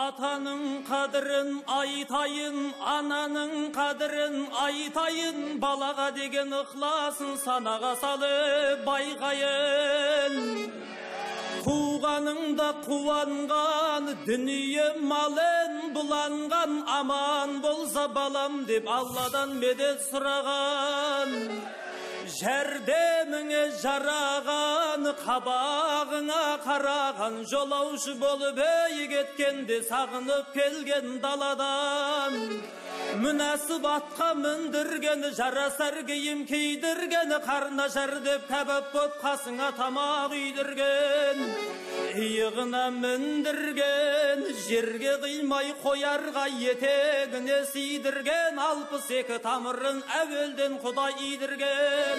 Атаның қадірін айтайын, ананың қадірін айтайын, балаға деген ықласын санаға салып байқайын. Туғаныңда қуанған, дүние малын бұланған, аман болса балам деп Алладан медет сұраған. Жәрдеміңе жараған, қабағыңа қараған, жолаушы болып кеткенде сағынып келген даладан. Мүнәсіп атқа міндіргені, жарасар киім кийдіргені, қарнашар деп кәбіп боп қасыңа тамақ үйдірген. Иығына міндірген, жерге қимай қоярға етегіне сидірген, 62 тамырын әуелден Құдай идірген.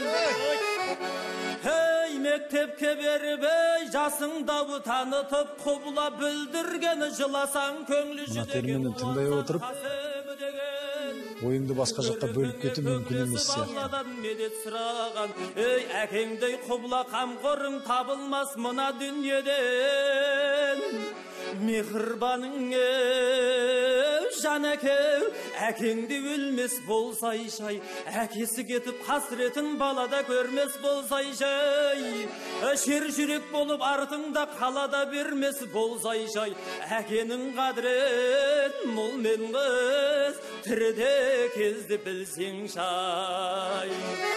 Ей, мектепке беріп, жасыңда танытып, құбыла бүлдірген, жыласаң көңлі жүдеген. Ойыңды басқа жаққа бөліп кету мүмкін емес сияқты. Ей, әкеңдей құбыла қамқорың табылмас мына дүниеден. Мехрибаның жан әкеу, әкеңде өлмес болсай шай, әкесі кетіп қасіретін балада көрмес болсай шай, шер жүрек болып артыңда қалада бермес болсай шай, әкенің қадірін мұл мен қыз тіріде кезді білсең шай.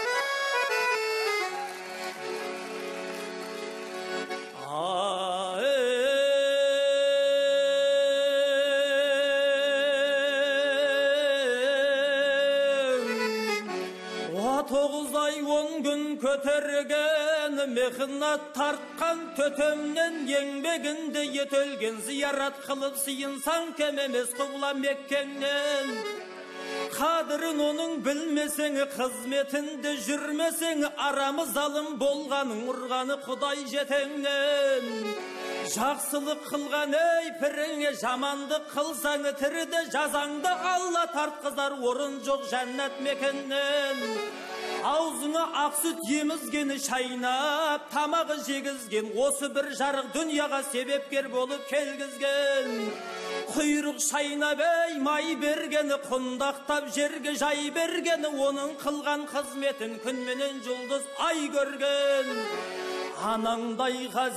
Көтерген, мехнат тартқан төтемнен еңбегінде етөлген, зиярат қылып сиынсаң кемемес құбыла Меккеңнен. Қадірін оның білмесең, қызметінде жүрмесең, арамыз алым болғаның ұрғаны Құдай жетеңнен. Жақсылық қылған ей піріңе, жамандық қылсаң тіріде жазаңды Алла тартқызар, орын жоқ жәннат мекеннен. Аузыңа ақ сүт емізгені шайнап, тамағы жегізген, осы бір жарық дүнияға себепкер болып келгізген. Құйрық шайнап ей май бергені, құндақтап жерге жай бергені, оның қылған қызметін күнменен жұлдыз ай көрген. Анаңдай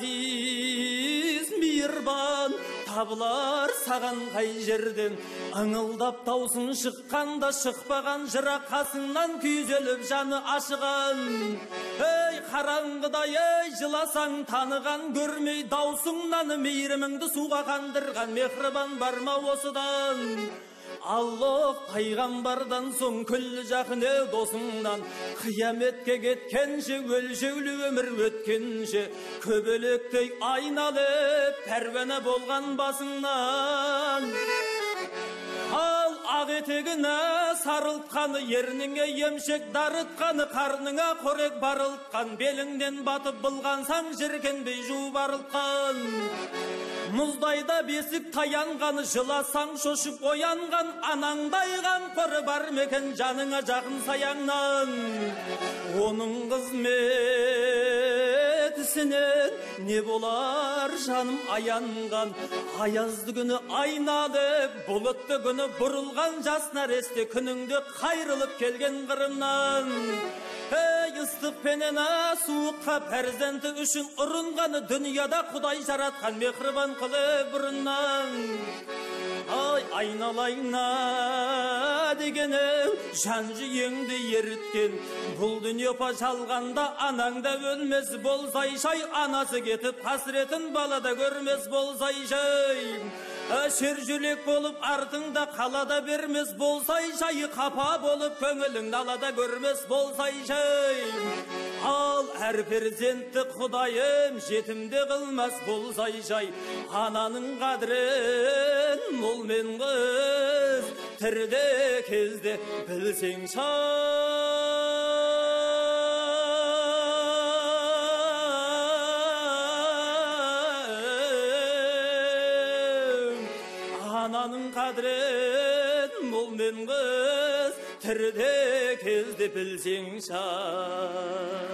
ғазиз мейірбан табылар саған қай жерден, аңылдап таусың шыққанда шықпаған жырақ қасыңнан күйзеліп жаны ашыған. Ей қараңғыда ей жыласаң таныған көрмей даусыңнан, мейіріміңді суға қандырған мехрибан бар ма осыдан? Аллах пайғамбардан соң күллі жақын досыңнан, қияметке кеткенше өлшеулі өмір өткенше, көбелектей айналып пәрвана болған басыңнан. Ал ақ етегіне сарылтқаны, ерніңе емшек дарытқаны, қарныңа қорек барылтқан, беліңден батып былғансаң жеркенбей жуып арылтқан. Мұздайда бесік таянғаны, жыласаң шошып оянған, анаңдай қамқоры бар мекен жаныңа жақын саяңнан. Оның қызметісінен не болар жаным аянған, аязды күні айналып, бұлытты күні бұрылған, жас нәресте күніңде қайрылып келген қырымнан. Ей ыстық пенен суыққа перзенті үшін ұрынғаны, дүнияда Құдай жаратқан мехрибан қылып бұрыннан. Ай айналайна дегені жан жүйеңді еріткен, бұл дүние жалғанда анаңда өлмес болсай шай, анасы кетіп қасіретін балада көрмес болсай шай. Шер жүрек болып артыңда қалада бермес болсай шай, қапа болып көңілің далада көрмес болсай шай. Ал әр перзентті Құдайым жетімде қылмас болсай шай, ананың қадірін ұл мен қыз тірде кезде білсең шай. Ананың қадірін ұл мен қыз тірде кезде білсең шай.